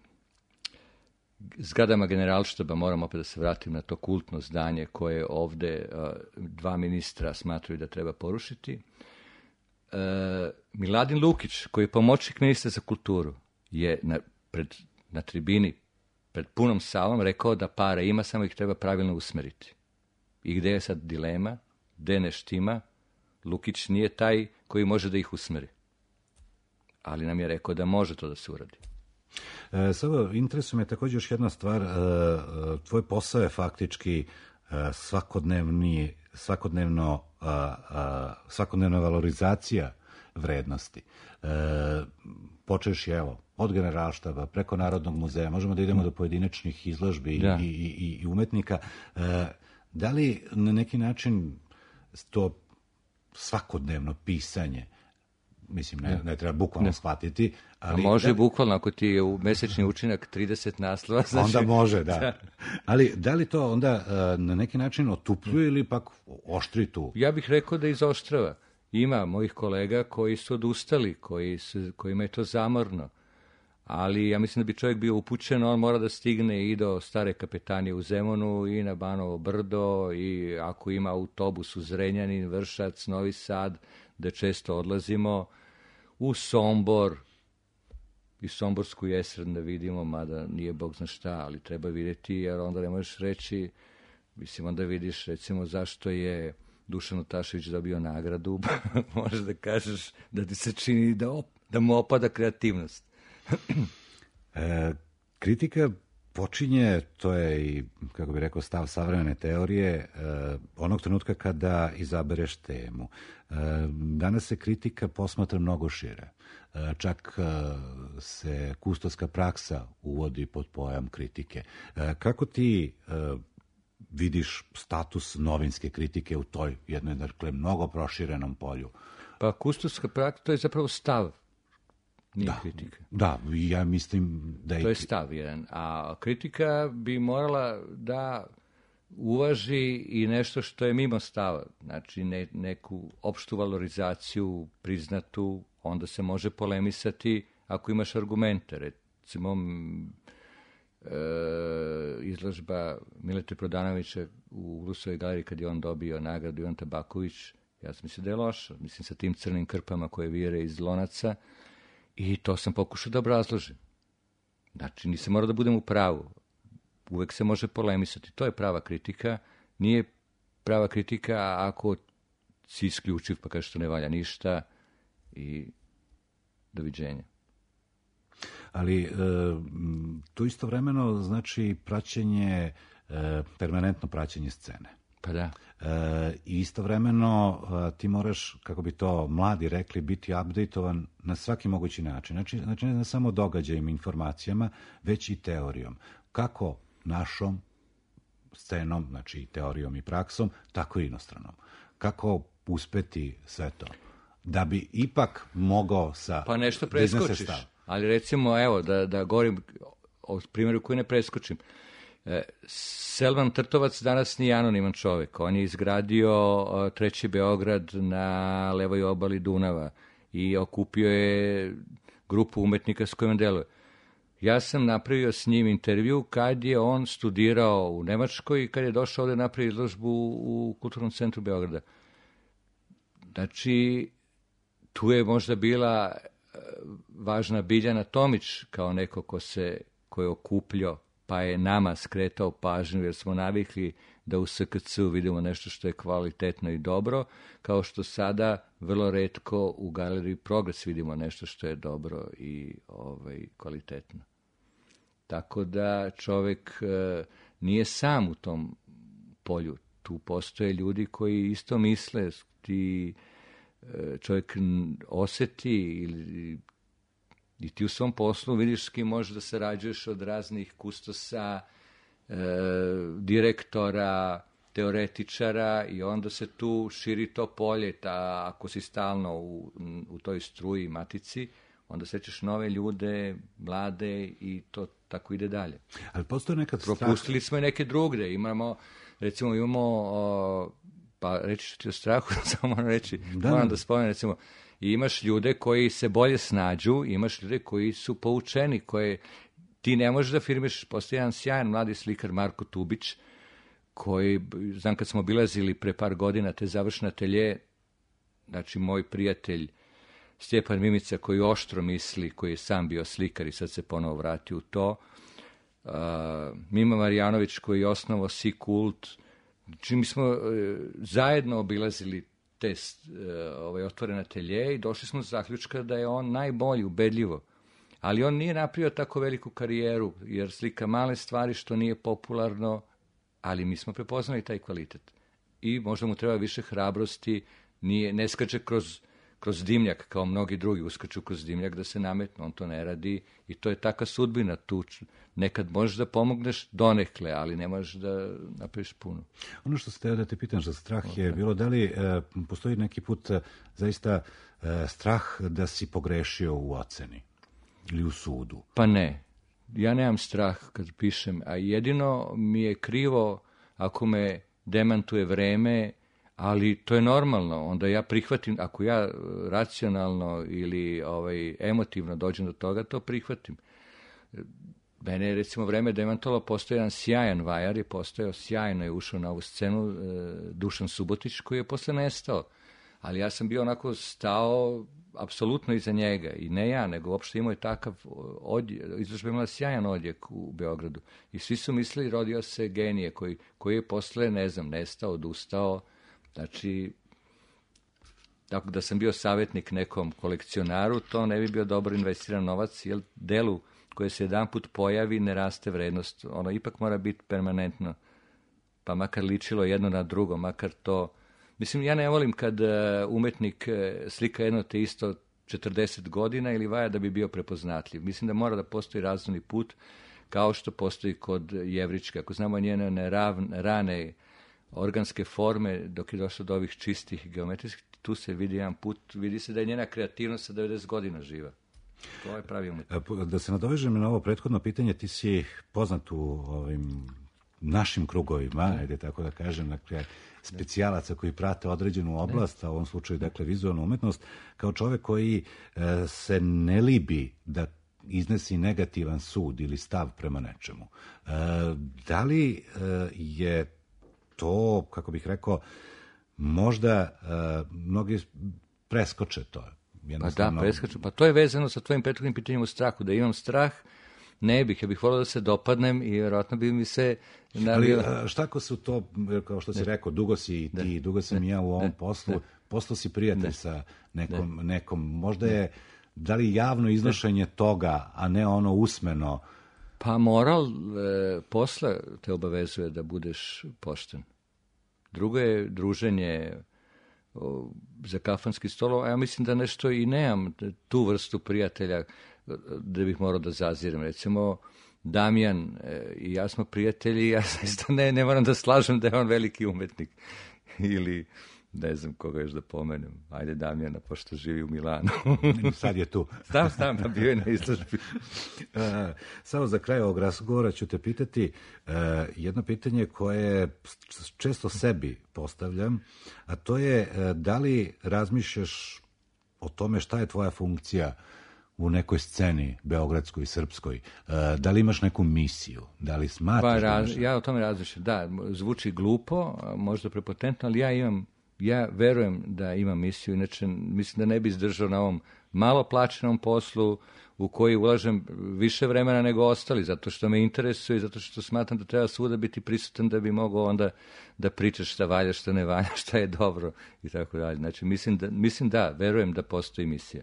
zgradama Generalštaba, moram opet da se vratim na to kultno zdanje koje ovde uh, dva ministra smatruju da treba porušiti. Uh, Miladin Lukić, koji je pomoćnik ministra za kulturu, je na, pred, na tribini pred punom salom rekao da para ima, samo ih treba pravilno usmeriti. I gde je sad dilema? Gde ne štima? Lukić nije taj koji može da ih usmeri. Ali nam je rekao da može to da se uradi. E, Savo, interesuje me također još jedna stvar. E, tvoj posao je faktički e, svakodnevni, svakodnevno, a, a, svakodnevna valorizacija vrednosti. E, počeš je, evo, od Generalštaba, preko Narodnog muzeja, možemo da idemo do pojedinačnih izložbi da. i, i, i umetnika. E, da li na neki način to svakodnevno pisanje, mislim, ne, ne treba bukvalno ne. shvatiti, ali... A može da, bukvalno, ako ti je u mesečni učinak trideset naslova, znači... Onda može, da. Ali da li to onda uh, na neki način otupljuje ili pak oštri tu? Ja bih rekao da izoštrava. Ima mojih kolega koji su odustali, koji su, kojima je to zamorno. Ali ja mislim da bi čovjek bio upućen, on mora da stigne i do Stare Kapetanije u Zemunu i na Banovo Brdo i ako ima autobus u Zrenjanin, Vršac, Novi Sad, da često odlazimo u Sombor i Somborsku jesen da vidimo, mada nije bog zna šta, ali treba vidjeti, jer onda ne možeš reći, mislim, onda vidiš recimo zašto je Dušan Utašević dobio nagradu, možeš da kažeš da ti se čini da, op, da mu opada kreativnost. e, kritika počinje, to je i, kako bih rekao, stav savremene teorije, e, onog trenutka kada izabereš temu. E, danas se kritika posmatra mnogo šire. E, čak e, se kustovska praksa uvodi pod pojam kritike. E, kako ti e, vidiš status novinske kritike u toj jednoj, dakle, mnogo proširenom polju? Pa kustovska praksa, to je zapravo stav. Nije da, kritika. Da, ja mislim da je... To je stav jedan. A kritika bi morala da uvaži i nešto što je mimo stava. Znači ne, neku opštu valorizaciju priznatu, onda se može polemisati ako imaš argumente. Recimo, e, izložba Mileta Prodanovića u Rusovoj galeriji kad je on dobio nagradu Ivan Tabaković, ja sam mislio da je loša. Mislim, sa tim crnim krpama koje vire iz lonaca. I to sam pokušao da obrazložim. Znači, nisam morao da budem u pravu. Uvek se može polemisati. To je prava kritika. Nije prava kritika ako si isključiv pa kažeš što ne valja ništa i doviđenja. Ali e, to istovremeno znači praćenje, e, permanentno praćenje scene. Pa da. E, I istovremeno e, ti moraš, kako bi to mladi rekli, biti updateovan na svaki mogući način. Znači, znači ne samo događajima, informacijama, već i teorijom. Kako našom scenom, znači teorijom i praksom, tako i inostranom. Kako uspeti sve to? Da bi ipak mogao sa... Pa nešto preskočiš. Ali recimo, evo, da, da govorim o primjeru koji ne preskočim. Selvan Trtovac danas nije anoniman čovjek. On je izgradio treći Beograd na levoj obali Dunava i okupio je grupu umetnika s kojima deluje. Ja sam napravio s njim intervju kad je on studirao u Nemačkoj i kad je došao ovdje napravio izložbu u Kulturnom centru Beograda. Znači, tu je možda bila važna Biljana Tomić kao neko ko se, ko je okupljao, pa je nama skretao pažnju jer smo navikli da u S K C-u vidimo nešto što je kvalitetno i dobro, kao što sada vrlo retko u Galeriji Progres vidimo nešto što je dobro i ovaj, kvalitetno. Tako da čovjek e, nije sam u tom polju. Tu postoje ljudi koji isto misle, ti e, čovjek osjeti ili I ti u svom poslu vidiš s kim možeš da sarađuješ od raznih kustosa, e, direktora, teoretičara i onda se tu širi to polje, ta, ako si stalno u, u toj struji matici, onda sećaš nove ljude, mlade i to tako ide dalje. Ali postoje nekad strah... Propustili smo i neke drugde, imamo, recimo imamo, o, pa reći ću ti o strahu, samo moram reći, da, moram da spomenem, recimo, i imaš ljude koji se bolje snađu, imaš ljude koji su poučeni, koje ti ne možeš da firmiš. Postoji jedan sjajan mladi slikar Marko Tubić, koji, znam kad smo obilazili pre par godina te završne atelje, znači moj prijatelj Stjepan Mimica koji oštro misli, koji je sam bio slikar i sad se ponovo vratio u to, uh, Mima Marjanović koji je osnovao Si Kult, znači mi smo uh, zajedno obilazili te uh, ovaj, otvorene atelje i došli smo do zaključka da je on najbolji, ubedljivo. Ali on nije napravio tako veliku karijeru, jer slika male stvari što nije popularno, ali mi smo prepoznali taj kvalitet. I možda mu treba više hrabrosti, nije, ne skače kroz, kroz dimljak, kao mnogi drugi uskaču kroz dimljak da se nametnu, on to ne radi i to je taka sudbina tu. Nekad možeš da pomogneš donekle, ali ne možeš da napraviš puno. Ono što ste da te pitam za strah je bilo da li e, postoji neki put e, zaista e, strah da si pogrešio u oceni ili u sudu? Pa ne. Ja nemam strah kad pišem, a jedino mi je krivo ako me demantuje vreme, ali to je normalno. Onda ja prihvatim, ako ja racionalno ili ovaj, emotivno dođem do toga, to prihvatim. Mene je recimo vreme demantovalo, postoji jedan sjajan vajar, je postojao, sjajno je ušao na ovu scenu, Dušan Subotić, koji je posle nestao. Ali ja sam bio onako stao apsolutno iza njega. I ne ja, nego uopšte imao je takav odjek, izložba imala sjajan odjek u Beogradu. I svi su mislili, rodio se genije, koji, koji je posle, ne znam, nestao, odustao. Znači, tako da sam bio savjetnik nekom kolekcionaru, to ne bi bio dobro investiran novac, jer delu koje se jedan put pojavi ne raste vrednost. Ono ipak mora biti permanentno. Pa makar ličilo jedno na drugo, makar to... Mislim, ja ne volim kad uh, umetnik uh, slika jedno te isto četrdeset godina ili vaja da bi bio prepoznatljiv. Mislim da mora da postoji razumni put, kao što postoji kod Jevričke. Ako znamo njene ne rav, rane organske forme, dok je došlo do ovih čistih geometrijskih, tu se vidi jedan put, vidi se da je njena kreativnost sa devedeset godina živa. To je pravi umetnik. Da se nadovežem na ovo prethodno pitanje, ti si poznat u ovim našim krugovima, ajde tako da kažem, dakle, specijalaca koji prate određenu oblast, a u ovom slučaju, dakle, vizualnu umetnost, kao čovek koji e, se ne libi da iznesi negativan sud ili stav prema nečemu. E, da li e, je to, kako bih rekao, možda e, mnogi preskoče to? Pa da, preskoče. Pa to je vezano sa tvojim prethodnim pitanjem o strahu. Da imam strah, ne bih, ja bih volio da se dopadnem i vjerojatno bi mi se... Ali šta ako su to, kao što si rekao, dugo si i ti, dugo sam i ja u ovom poslu, poslu si prijatelj sa nekom, nekom, možda je, da li javno iznošenje toga, a ne ono usmeno? Pa moral e, posla te obavezuje da budeš pošten. Drugo je druženje o, za kafanski stolo, a ja mislim da nešto i nemam tu vrstu prijatelja da bih morao da zazirem. Recimo, Damjan e, i ja smo prijatelji, ja zaista ne, ne moram da slažem da je on veliki umetnik. Ili, ne znam koga još da pomenem. Ajde Damjana, pošto živi u Milanu. Sad je tu. Stav, stav, da bio je na izložbi. uh, samo za kraj ovog razgovora ću te pitati uh, jedno pitanje koje često sebi postavljam, a to je uh, da li razmišljaš o tome šta je tvoja funkcija u nekoj sceni beogradskoj i srpskoj. Da li imaš neku misiju? Da li smatraš? Pa, raz, ja o tome razmišljam. Da, zvuči glupo, možda prepotentno, ali ja imam, ja verujem da imam misiju, inače mislim da ne bi izdržao na ovom malo plaćenom poslu u koji ulažem više vremena nego ostali, zato što me interesuje i zato što smatram da treba svuda biti prisutan da bi mogao onda da pričaš šta valja, šta ne valja, šta je dobro i tako dalje. Znači, mislim da, mislim da, verujem da postoji misija.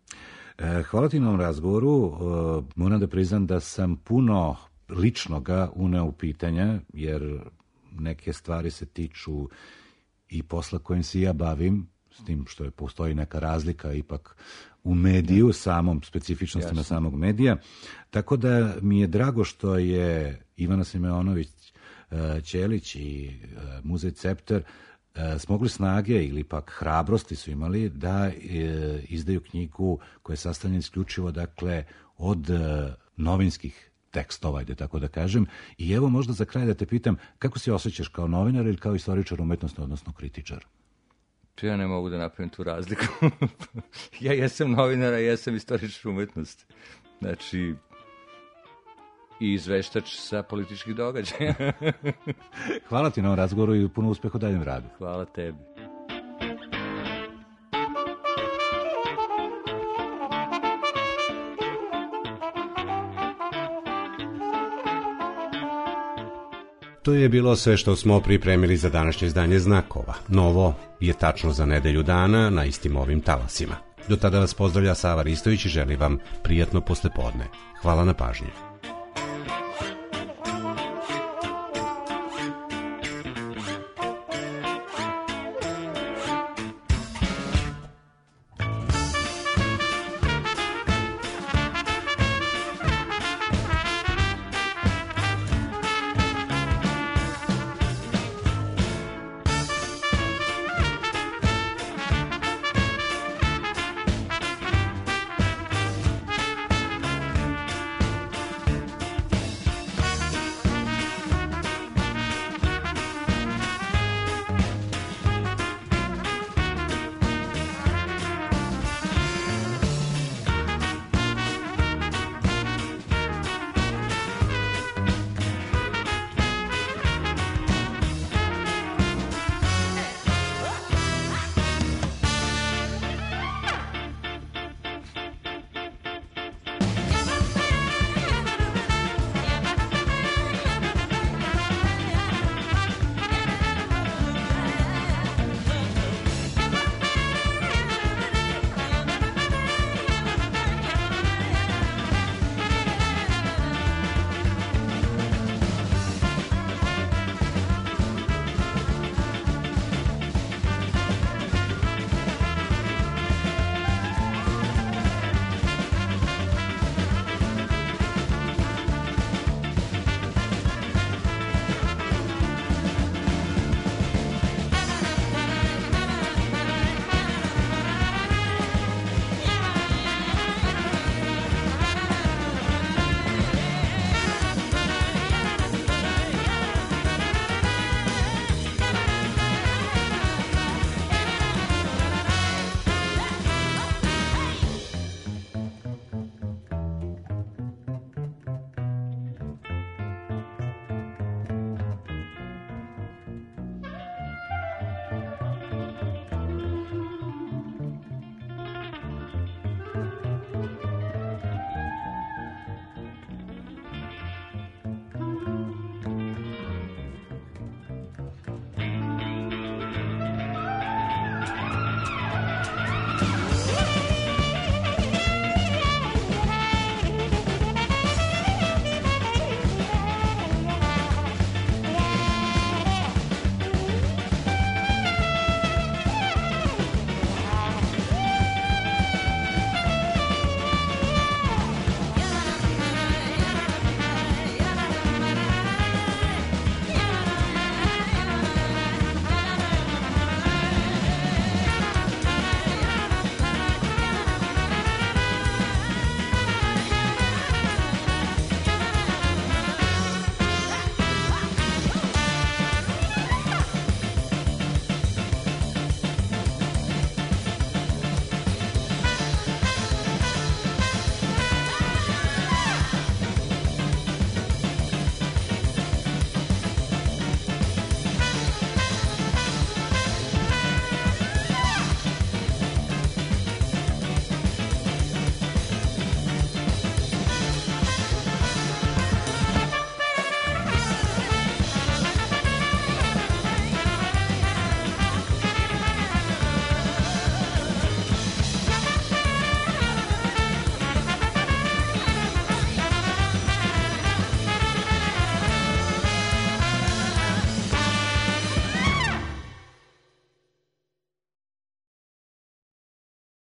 Hvala ti na ovom razgovoru. Moram da priznam da sam puno ličnoga uneo u pitanja, jer neke stvari se tiču i posla kojim se ja bavim, s tim što je postoji neka razlika ipak u mediju, samom specifičnostima Jasne. samog medija. Tako da mi je drago što je Ivana Simeonović Ćelić i Muzej Cepter smogli snage ili pak hrabrosti su imali da izdaju knjigu koja je sastavljena isključivo dakle od novinskih tekstova, ajde tako da kažem. I evo možda za kraj da te pitam, kako se osjećaš kao novinar ili kao istoričar umetnosti, odnosno kritičar? Ja ne mogu da napravim tu razliku. Ja jesam novinar, a jesam istoričar umetnosti. Znači, i izveštač sa političkih događaja. Hvala ti na ovom razgovoru i puno uspeha u daljem radu. Hvala tebi. To je bilo sve što smo pripremili za današnje izdanje Znakova. Novo je tačno za nedelju dana na istim ovim talasima. Do tada vas pozdravlja Sava Ristović i želi vam prijatno poslepodne. Hvala na pažnji.